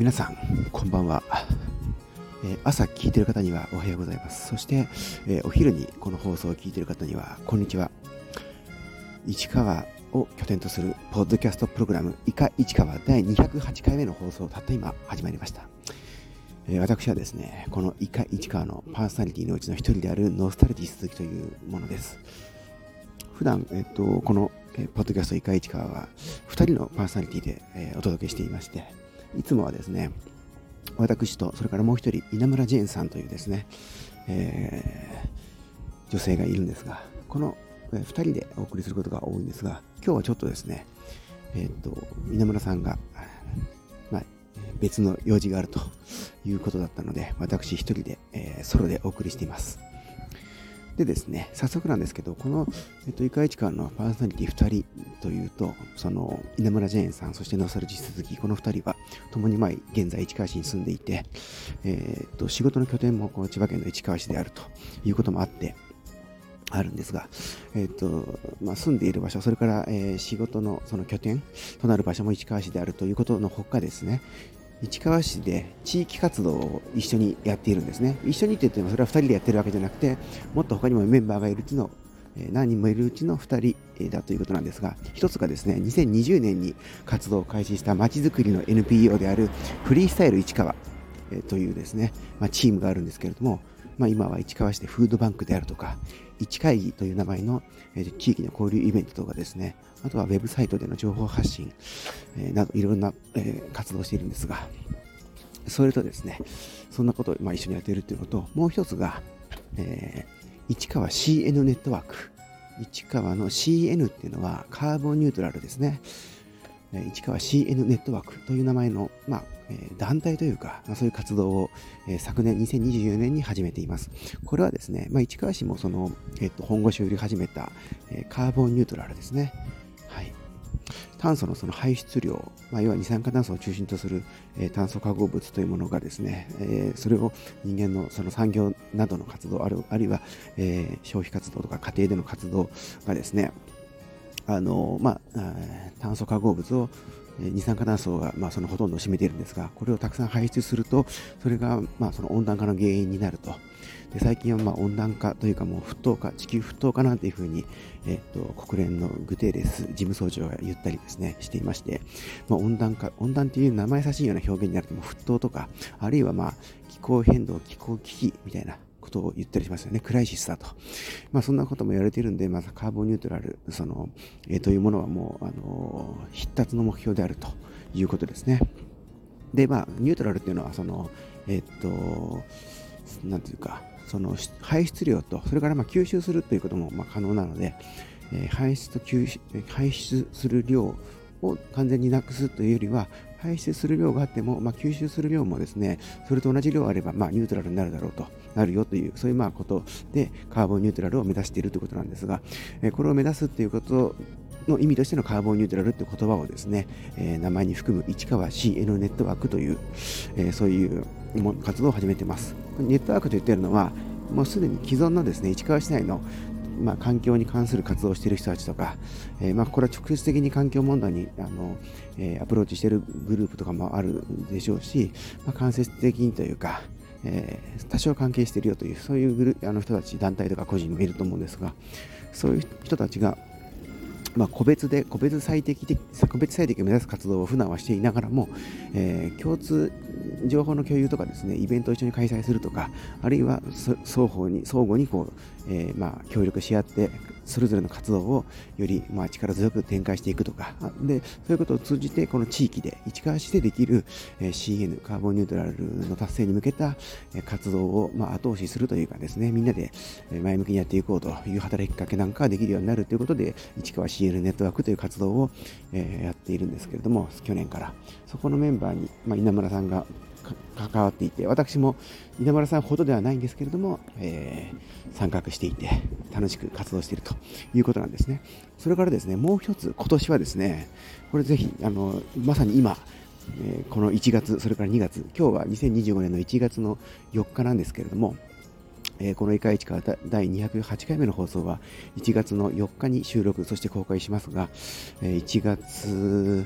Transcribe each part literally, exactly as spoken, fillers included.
皆さんこんばんは、えー、朝聞いている方にはおはようございます。そして、えー、お昼にこの放送を聞いている方にはこんにちは。市川を拠点とするポッドキャストプログラムイカ市川だいにひゃくはちかいめの放送たった今始まりました。えー、私はですね、このイカ市川のパーソナリティのうちの一人であるノスタルジー鈴木というものです。普段、えっと、この、えー、ポッドキャストイカ市川はふたりのパーソナリティで、えー、お届けしていまして、いつもはですね、私とそれからもう一人稲村ジェーンさんというですね、えー、女性がいるんですが、このふたりでお送りすることが多いんですが、今日はちょっとですね、えー、っと稲村さんが、まあ、別の用事があるということだったので、私一人で、えー、ソロでお送りしています。でですね、早速なんですけど、この、えっと、イカ市川のパーソナリティふたりというと、その稲村ジェーンさん、そしてノスタルジー鈴木、このふたりは共に前現在市川市に住んでいて、えー、っと仕事の拠点もこの千葉県の市川市であるということもあってあるんですが、えー、っとまあ、住んでいる場所、それから、えー、仕事のその拠点となる場所も市川市であるということのほかですね、市川市で地域活動を一緒にやっているんですね。一緒にって言ってもそれはふたりでやってるわけじゃなくて、もっと他にもメンバーがいるうちの、えー、何人もいるうちのふたりだということなんですが、一つがですね、にせんにじゅうねんに活動を開始したまちづくりの エヌピーオー であるフリースタイル市川、えー、というですね、まあ、チームがあるんですけれども、まあ、今は市川市でフードバンクであるとか、市会議という名前の、えー、地域の交流イベントとかですね、あとはウェブサイトでの情報発信、えー、などいろんな、えー、活動をしているんですが、それとですね、そんなことを、まあ、一緒にやっているということと、もう一つが、えー、市川 シーエヌ ネットワーク。市川の シーエヌ っていうのはカーボンニュートラルですね。市川 シーエヌ ネットワークという名前の、まあえー、団体というか、まあ、そういう活動を、えー、昨年にせんにじゅうよねんに始めています。これはですね、まあ、市川市もその、えー、と本腰を入れ始めた、えー、カーボンニュートラルですね。はい。炭素のその排出量、まあ、要は二酸化炭素を中心とする、えー、炭素化合物というものがですね、えー、それを人間のその産業などの活動、ある、あるいは、えー、消費活動とか家庭での活動がですね、あのまあ、炭素化合物を二酸化炭素が、まあ、そのほとんどを占めているんですが、これをたくさん排出すると、それが、まあ、その温暖化の原因になると。で最近はまあ温暖化というかもう沸騰化、地球沸騰化なんていうふうに、えっと、国連のグテーレス事務総長が言ったりですね、していまして、まあ、温暖化、温暖という名前優しいような表現になるとも沸騰とか、あるいはまあ気候変動、気候危機みたいなことを言ったりしますよね。クライシスだと。まあそんなことも言われているんで、まずカーボンニュートラル、その、えー、というものはもう、あのー、必達の目標であるということですね。で、まあ、ニュートラルっていうのは、その、えっと、なんていうか、その排出量と、それからまあ吸収するということもまあ可能なので、えー、排出と吸収、排出する量を完全になくすというよりは、排出する量があっても、まあ、吸収する量もですね、それと同じ量あれば、まあ、ニュートラルになるだろうと、なるよという、そういうまあことで、カーボンニュートラルを目指しているということなんですが、えー、これを目指すということの意味としてのカーボンニュートラルという言葉をですね、えー、名前に含む市川 シーエヌ ネットワークという、えー、そういう活動を始めています。ネットワークと言っているのは、もうすでに既存のですね、市川市内のまあ、環境に関する活動をしている人たちとか、えー、まあこれは直接的に環境問題にあの、えー、アプローチしているグループとかもあるでしょうし、まあ、間接的にというか、えー、多少関係しているよという、そういうグルあの人たち、団体とか個人もいると思うんですが、そういう人たちが、まあ、個別で個別最適的個別最適を目指す活動を普段はしていながらも、えー、共通情報の共有とかですね、イベントを一緒に開催するとか、あるいは双方に相互にこう、えー、まあ協力し合ってそれぞれの活動をよりまあ力強く展開していくとかで、そういうことを通じてこの地域で市川市でできる シーエヌ カーボンニュートラルの達成に向けた活動をまあ後押しするというかですね、みんなで前向きにやっていこうという働きかけなんかができるようになるということで、市川 シーエヌ ネットワークという活動をやっているんですけれども、去年からそこのメンバーに、まあ、稲村さんが関わっていて、私も稲村さんほどではないんですけれども、えー、参画していて楽しく活動しているということなんですね。それからですね、もう一つ今年はですね、これぜひあのまさに今、えー、このいちがつ、それからにがつ、今日はにせんにじゅうごねんのいちがつのよっかなんですけれども、えー、このイカ市川だいにひゃくはちかいめの放送はいちがつのよっかに収録、そして公開しますが、えー、いちがつ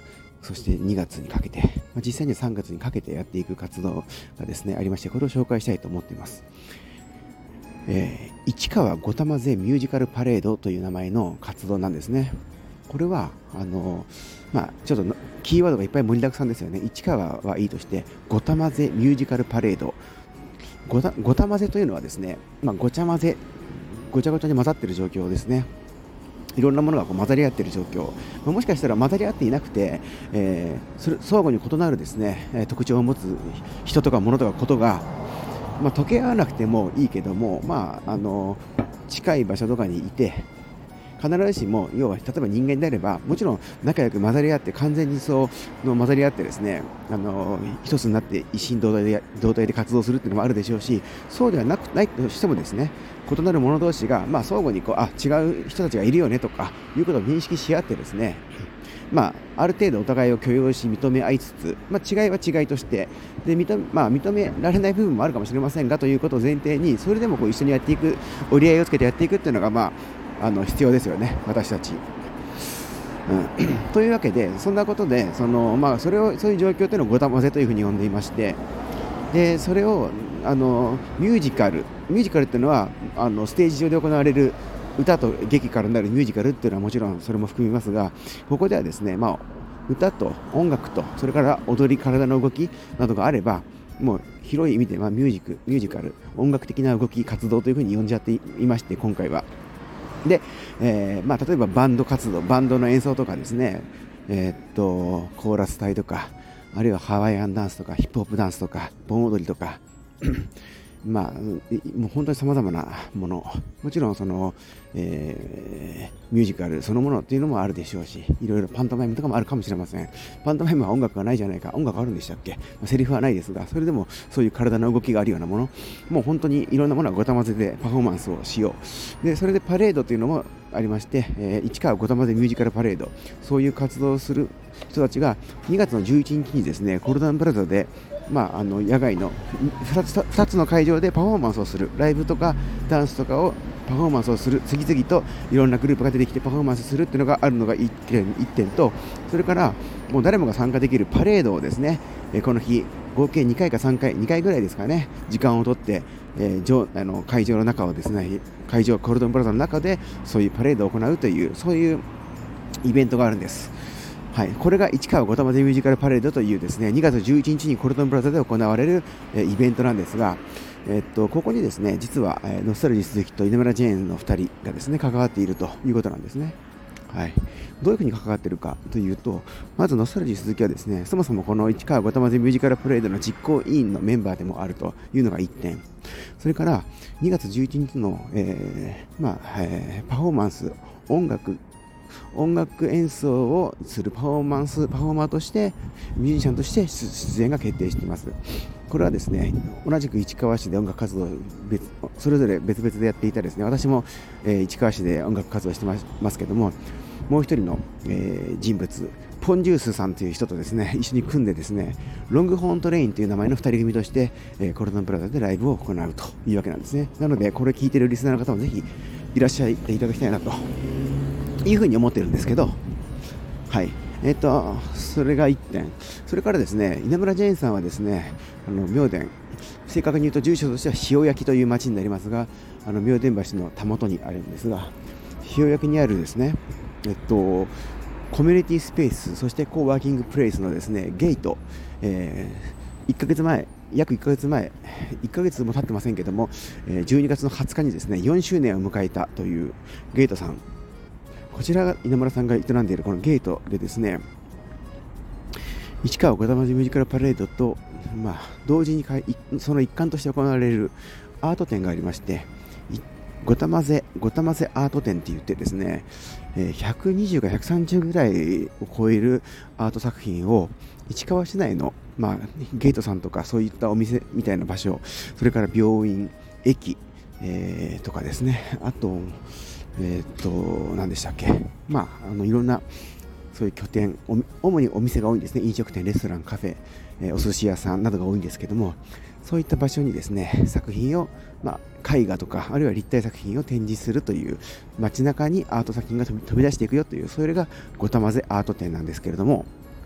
そしてにがつにかけて、まあ、実際にはさんがつにかけてやっていく活動がですねありまして、これを紹介したいと思っています。えー、市川ごたまぜミュージカルパレードという名前の活動なんですね。これはあのまあ、ちょっとキーワードがいっぱい盛りだくさんですよね。市川はいいとして、ごたまぜミュージカルパレード、ごた、ごたまぜというのはですね、まあ、ごちゃ混ぜ、ごちゃごちゃに混ざっている状況ですね。いろんなものがこう混ざり合っている状況、まあ、もしかしたら混ざり合っていなくて、えー、それ相互に異なるですね特徴を持つ人とか物とかことが、まあ、溶け合わなくてもいいけども、まあ、あの近い場所とかにいて、必ずしも要は例えば人間であればもちろん仲良く混ざり合って完全にそうの混ざり合ってですねあの一つになって一心同体で同体で活動するっていうのもあるでしょうし、そうではなくないとしてもですね異なる者同士が、まあ、相互にこうあ違う人たちがいるよねとかいうことを認識し合ってですね、まあ、ある程度お互いを許容し認め合いつつ、まあ、違いは違いとしてで 認,、まあ、認められない部分もあるかもしれませんがということを前提に、それでもこう一緒にやっていく、折り合いをつけてやっていくっていうのが、まああの必要ですよね、私たち、うん、というわけでそんなことでその、まあ、それをそういう状況というのをごたまぜというふうに呼んでいまして、でそれをあのミュージカルミュージカルっていうのはあのステージ上で行われる歌と劇からなるミュージカルっていうのはもちろんそれも含みますが、ここではですね、まあ、歌と音楽とそれから踊り、体の動きなどがあれば、もう広い意味で、まあ、ミュージックミュージカル音楽的な動き活動というふうに呼んじゃっていまして、今回はで、えーまあ、例えばバンド活動、バンドの演奏とかですね、えー、っとコーラス隊とか、あるいはハワイアンダンスとかヒップホップダンスとか盆踊りとかまあ、もう本当にさまざまなもの、もちろんその、えー、ミュージカルそのものっていうのもあるでしょうし、いろいろパントマイムとかもあるかもしれません。パントマイムは音楽がないじゃないか、音楽あるんでしたっけ、まあ、セリフはないですが、それでもそういう体の動きがあるようなもの、もう本当にいろんなものがごたまぜでパフォーマンスをしよう。でそれでパレードというのもありまして、えー、市川ごたまぜミュージカルパレード、そういう活動をする人たちがにがつのじゅういちにちにですねコルダンプラザで、まあ、あの野外の 2, つふたつの会場でパフォーマンスをする、ライブとかダンスとかをパフォーマンスをする、次々といろんなグループが出てきてパフォーマンスするっていうのがあるのがいってん、いってんと、それからもう誰もが参加できるパレードをですね、えこの日合計にかいかさんかい、にかいぐらいですかね、時間をとって、えー、上あの会場の中をですね、会場コルドンプラザの中でそういうパレードを行うという、そういうイベントがあるんです。はい、これが市川ごたまぜミュージカルパレードというですねにがつじゅういちにちにコルトンプラザで行われる、えー、イベントなんですが、えー、っとここにですね実は、えー、ノスタルジー鈴木と稲村ジェーンのふたりがですね関わっているということなんですね。はい、どういうふうに関わっているかというと、まずノスタルジー鈴木はですねそもそもこの市川ごたまぜミュージカルパレードの実行委員のメンバーでもあるというのがいってん、それからにがつじゅういちにちの、えーまあえー、パフォーマンス、音楽音楽演奏をするパフォーマンスパフォーマーとしてミュージシャンとして出演が決定しています。これはですね同じく市川市で音楽活動を別それぞれ別々でやっていたですね、私も、えー、市川市で音楽活動してますけども、もう一人の、えー、人物ポンジュースさんという人とですね一緒に組んでですねロングホーントレインという名前のふたり組として、えー、コルトンプラザでライブを行うというわけなんですね。なのでこれ聞いているリスナーの方もぜひいらっしゃっていただきたいなというふうに思ってるんですけど、はい、えっとそれがいってん、それからですね稲村ジェーンさんはですねあの妙典、正確に言うと住所としては塩焼きという町になりますが、あの妙典橋のたもとにあるんですが、塩焼きにあるですねえっとコミュニティスペース、そしてコーワーキングプレイスのですねゲート、えー、いっかげつまえ約いっかげつまえ、いっかげつも経ってませんけども、じゅうにがつのはつかにですねよんしゅうねんを迎えたというゲートさん、こちらが稲村さんが営んでいるこのゲートでですね、市川ごたまぜミュージカルパレードと、まあ、同時にその一環として行われるアート展がありまして、ごたまぜごたまぜアート展って言ってですね、ひゃくにじゅうかひゃくさんじゅうぐらいを超えるアート作品を市川市内の、まあ、ゲートさんとかそういったお店みたいな場所、それから病院、駅、えー、とかですね、あとえー、っと何でしたっけ、まあ、あのいろんなそういう拠点、主にお店が多いんですね。飲食店、レストラン、カフェ、えー、お寿司屋さんなどが多いんですけども、そういった場所にですね作品を、まあ、絵画とかあるいは立体作品を展示するという、街中にアート作品が飛び出していくよという、それがごたまぜアート展なんですけれども、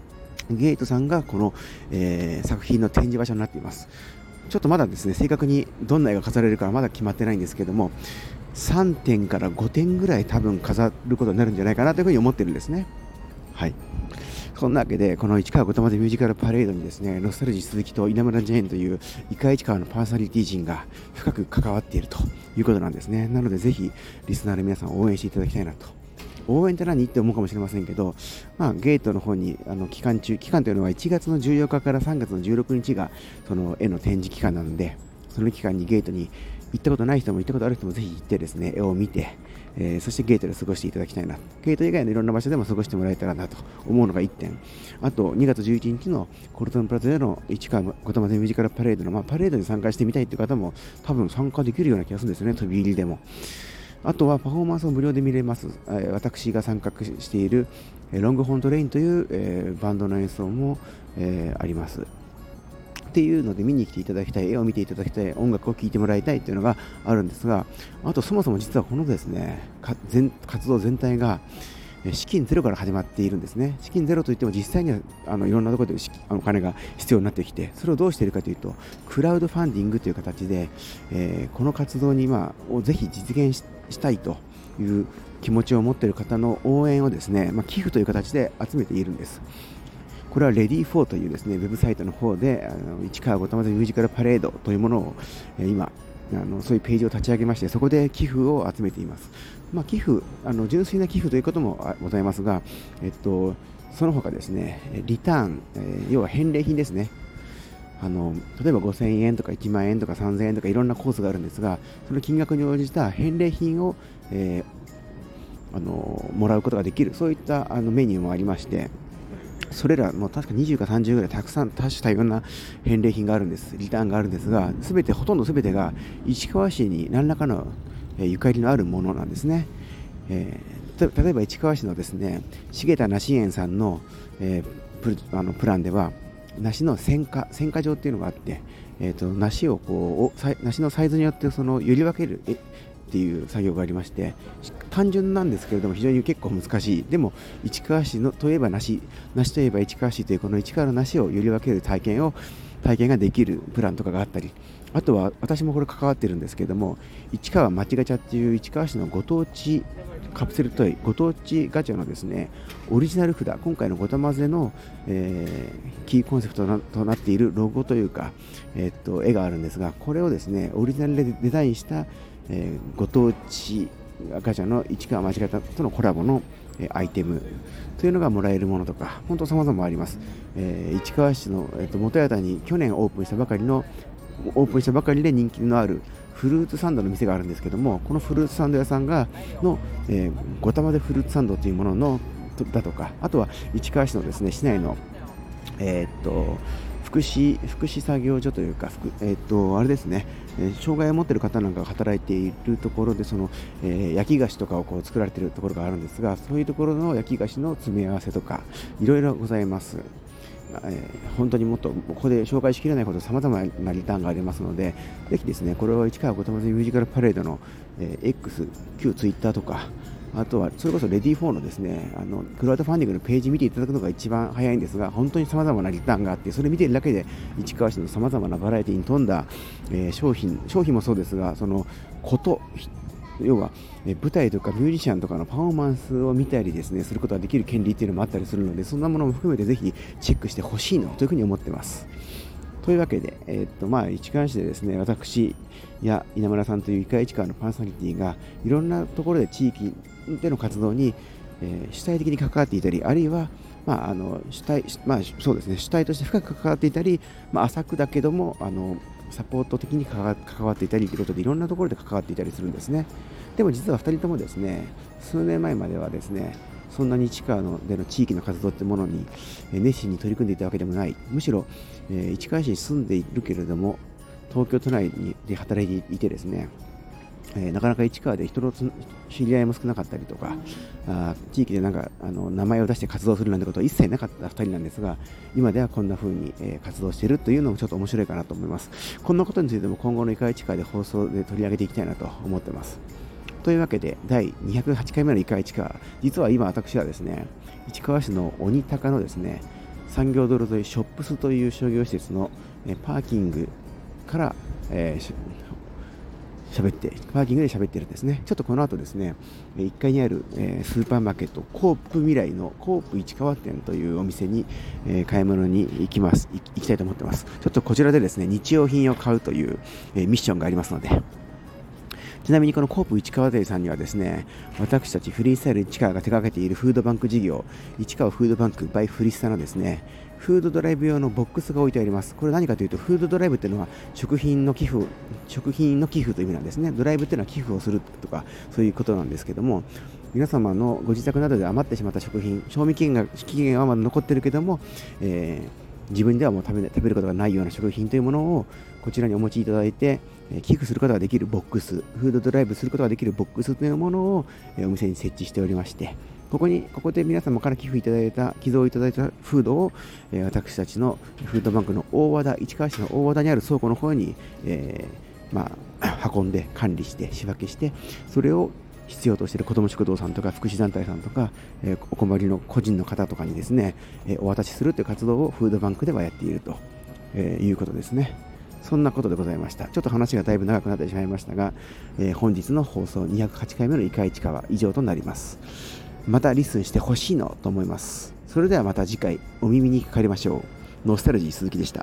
ゲートさんがこの、えー、作品の展示場所になっています。ちょっとまだですね、正確にどんな絵が飾られるかはまだ決まってないんですけども、さんてんからごてんぐらい多分飾ることになるんじゃないかなというふうに思ってるんですね。はい。そんなわけで、この市川後玉でミュージカルパレードにですね、ノスタルジー鈴木と稲村ジェーンというイカ市川のパーソナリティ陣が深く関わっているということなんですね。なのでぜひリスナーの皆さんを応援していただきたいなと。応援って何って思うかもしれませんけど、まあ、ゲートの方にあの期間中、期間というのはいちがつのじゅうよっかからさんがつのじゅうろくにちがその絵の展示期間なので、その期間にゲートに行ったことない人も行ったことある人もぜひ行ってですね、絵を見て、えー、そしてゲートで過ごしていただきたいな。ゲート以外のいろんな場所でも過ごしてもらえたらなと思うのがいってん。あとにがつじゅういちにちのコルトンプラザでの市川後玉でミュージカルパレードの、まあ、パレードに参加してみたいという方も多分参加できるような気がするんですよね、飛び入りでも。あとはパフォーマンスを無料で見れます。私が参画しているロングホーントレインという、えー、バンドの演奏も、えー、あります。っていうので見に来ていただきたい、絵を見ていただきたい、音楽を聴いてもらいたいというのがあるんですが、あとそもそも実はこのですね、全活動全体が資金ゼロから始まっているんですね。資金ゼロといっても実際にはあのいろんなところでお金が必要になってきて、それをどうしているかというと、クラウドファンディングという形で、えー、この活動に、まあ、をぜひ実現ししたいという気持ちを持っている方の応援をですね、まあ、寄付という形で集めているんです。これはレディーフォーというですね、ウェブサイトの方で、あの市川後玉でミュージカルパレードというものを、えー、今あのそういうページを立ち上げまして、そこで寄付を集めています。まあ、寄付あの純粋な寄付ということもございますが、えっと、その他ですね、リターン、えー、要は返礼品ですね。あの例えばごせんえんとかいちまんえんとかさんぜんえんとかいろんなコースがあるんですが、その金額に応じた返礼品を、えー、あのもらうことができる、そういったあのメニューもありまして、それらも確かにじゅうかさんじゅうぐらいたくさん多種多様な返礼品があるんです、リターンがあるんですが、すべてほとんどすべてが市川市に何らかの、えー、ゆかりのあるものなんですね。えー、例えば市川市のですね、重田梨園さんの、えー、プ, あのプランでは梨の選果選果場っていうのがあって、えー、と梨をこう梨のサイズによってそのより分けるっていう作業がありまして、単純なんですけれども非常に結構難しい。でも市川市のといえば梨、梨といえば市川市というこの市川の梨をより分ける体験を体験ができるプランとかがあったり、あとは私もこれ関わってるんですけれども、市川町ガチャっていう市川市のご当地カプセルトイ、ご当地ガチャのですね、オリジナル札、今回のごたまぜの、えー、キーコンセプトなとなっているロゴというか、えー、っと絵があるんですが、これをですねオリジナルでデザインした、えー、ご当地ガチャの市川町ガチャとのコラボの、えー、アイテムというのがもらえるものとか、本当様々あります。えー、市川市の、えー、っと元谷田に去年オープンしたばかりのオープンしたばかりで人気のあるフルーツサンドの店があるんですけども、このフルーツサンド屋さんがの、えー、ごたまでフルーツサンドというもののだとか、あとは市川市のですね市内の、えー、っと福祉福祉作業所というか、えー、っとあれですね、えー、障害を持っている方なんかが働いているところで、その、えー、焼き菓子とかをこう作られているところがあるんですが、そういうところの焼き菓子の詰め合わせとかいろいろございます。えー、本当にもっとここで紹介しきれないほどさまざまなリターンがありますので、ぜひですねこれを市川後玉でミュージカルパレードの、えー、X、旧ツイッターとか、あとはそれこそレディーフォーのですねあのクラウドファンディングのページ見ていただくのが一番早いんですが、本当にさまざまなリターンがあって、それ見ているだけで市川市のさまざまなバラエティに富んだ、えー、商品商品もそうですが、そのこと要は舞台とかミュージシャンとかのパフォーマンスを見たりですねすることができる権利っていうのもあったりするので、そんなものも含めてぜひチェックしてほしいなというふうに思ってます。というわけで、えーっとまあ、市川市でですね私や稲村さんというイカ市川のパーソナリティがいろんなところで地域での活動に、えー、主体的に関わっていたり、あるいはまあ、あの主体、まあ、そうですね主体として深く関わっていたり、まあ、浅くだけどもあのサポート的に関わっていたりということで、いろんなところで関わっていたりするんですね。でも実はふたりともですね、数年前まではですね、そんなに市川のでの地域の活動というものに熱心に取り組んでいたわけでもない。むしろ、えー、市川市に住んでいるけれども、東京都内にで働いていてですね、えー、なかなか市川で人の知り合いも少なかったりとか、あ地域でなんかあの名前を出して活動するなんてことは一切なかったふたりなんですが、今ではこんな風に、えー、活動しているというのもちょっと面白いかなと思います。こんなことについても今後のイカ市川で放送で取り上げていきたいなと思ってます。というわけでだいにひゃくはちかいめのイカ市川、実は今私はですね市川市の鬼高のですね産業道路沿いショップスという商業施設の、えー、パーキングから、えー、し喋ってパーキングで喋ってるんですね。ちょっとこの後ですね、いっかいにある、えー、スーパーマーケットコープ未来のコープ市川店というお店に、えー、買い物に行きます行きたいと思ってます。ちょっとこちらでですね日用品を買うという、えー、ミッションがありますので、ちなみにこのコープ市川店さんにはですね、私たちフリースタイル市川が手掛けているフードバンク事業、市川フードバンク by フリスタのですね、フードドライブ用のボックスが置いてあります。これ何かというと、フードドライブというのは食品の寄付、食品の寄付という意味なんですね。ドライブというのは寄付をするとか、そういうことなんですけども、皆様のご自宅などで余ってしまった食品、賞味期限が期限はまだ残っているけども、えー自分ではもう食べ、食べることがないような食品というものをこちらにお持ちいただいて、え寄付することができるボックス、フードドライブすることができるボックスというものを、えお店に設置しておりまして、ここにここで皆様から寄付いただいた寄贈いただいたフードを、え私たちのフードバンクの大和田、市川市の大和田にある倉庫の方に、えーまあ、運んで管理して仕分けして、それを必要としている子ども食堂さんとか福祉団体さんとか、えー、お困りの個人の方とかにですね、えー、お渡しするという活動をフードバンクではやっていると、えー、いうことですね。そんなことでございました。ちょっと話がだいぶ長くなってしまいましたが、えー、本日の放送にひゃくはちかいめのイカイチカは以上となります。またリスンしてほしいのと思います。それではまた次回お耳にかかりましょう。ノスタルジー鈴木でした。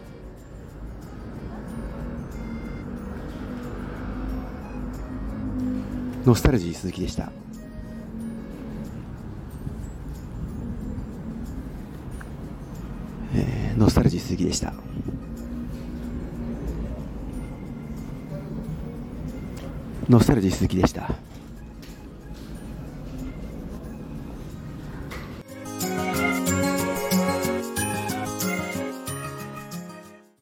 ノスタルジー鈴木でした。えー、ノスタルジー鈴木でした。ノスタルジー鈴木でした。